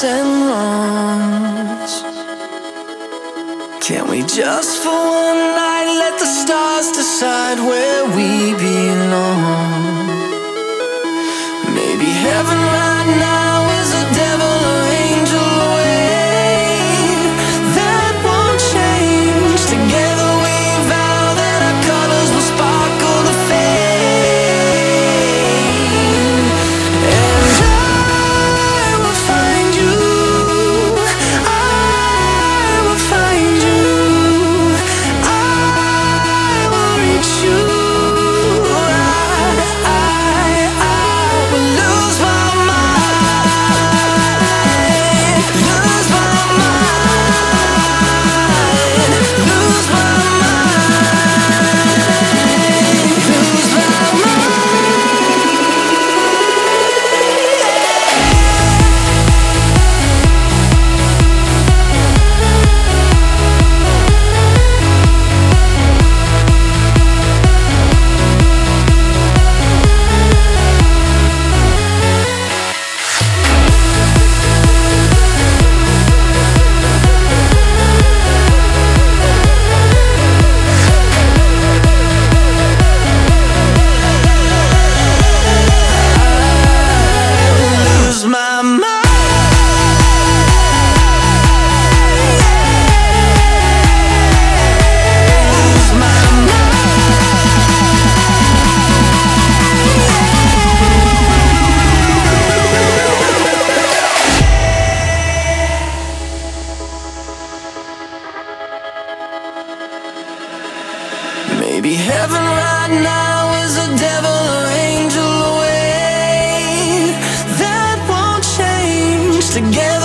and wrongs. Can we just for one night let the stars decide where we belong? Maybe heaven right now is a devil or angel away. That won't change. Together we vow that our colors will sparkle the fade. And I will find you. I will find you. I will reach you. I will lose my mind. Lose my mind. Lose my mind. Lose my lose my mind. Lose my mind. Maybe heaven right now is a devil or angel away. That won't change. Together